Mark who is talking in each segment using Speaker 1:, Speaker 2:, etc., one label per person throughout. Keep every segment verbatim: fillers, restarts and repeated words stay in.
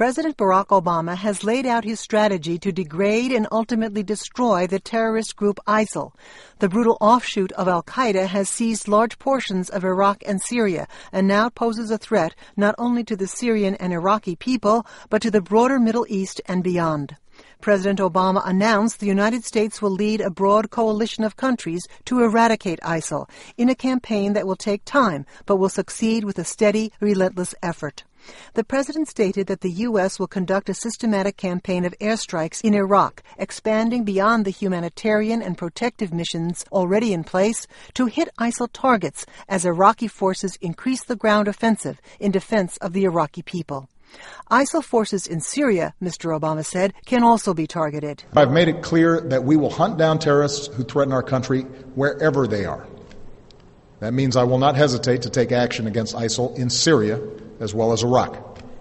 Speaker 1: President Barack Obama has laid out his strategy to degrade and ultimately destroy the terrorist group ISIL. The brutal offshoot of al-Qaeda has seized large portions of Iraq and Syria and now poses a threat not only to the Syrian and Iraqi people, but to the broader Middle East and beyond. President Obama announced the United States will lead a broad coalition of countries to eradicate ISIL in a campaign that will take time but will succeed with a steady, relentless effort. The president stated that the U S will conduct a systematic campaign of airstrikes in Iraq, expanding beyond the humanitarian and protective missions already in place to hit ISIL targets as Iraqi forces increase the ground offensive in defense of the Iraqi people. ISIL forces in Syria, Mister Obama said, can also be targeted.
Speaker 2: I've made it clear that we will hunt down terrorists who threaten our country wherever they are. That means I will not hesitate to take action against ISIL in Syria as well as Iraq.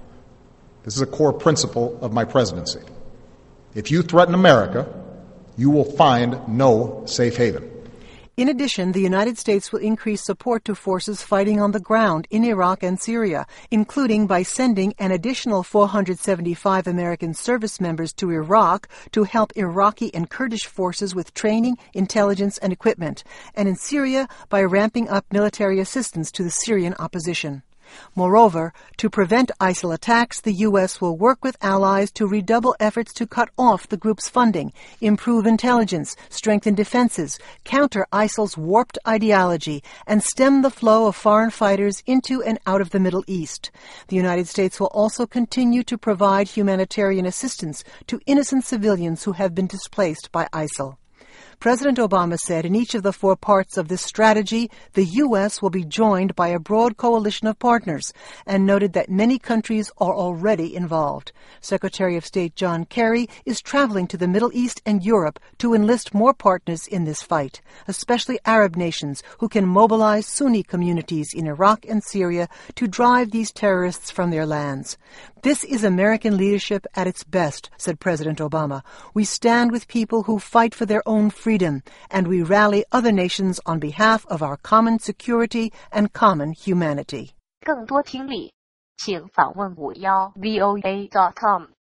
Speaker 2: This is a core principle of my presidency. If you threaten America, you will find no safe haven.
Speaker 1: In addition, the United States will increase support to forces fighting on the ground in Iraq and Syria, including by sending an additional four hundred seventy-five American service members to Iraq to help Iraqi and Kurdish forces with training, intelligence, and equipment, and in Syria by ramping up military assistance to the Syrian opposition. Moreover, to prevent ISIL attacks, the U S will work with allies to redouble efforts to cut off the group's funding, improve intelligence, strengthen defenses, counter ISIL's warped ideology, and stem the flow of foreign fighters into and out of the Middle East. The United States will also continue to provide humanitarian assistance to innocent civilians who have been displaced by ISIL. President Obama said in each of the four parts of this strategy, the U S will be joined by a broad coalition of partners, and noted that many countries are already involved. Secretary of State John Kerry is traveling to the Middle East and Europe to enlist more partners in this fight, especially Arab nations who can mobilize Sunni communities in Iraq and Syria to drive these terrorists from their lands. This is American leadership at its best, said President Obama. We stand with people who fight for their own freedom, and we rally other nations on behalf of our common security and common humanity.
Speaker 3: 更多听力，请访问五幺 V O A dot com。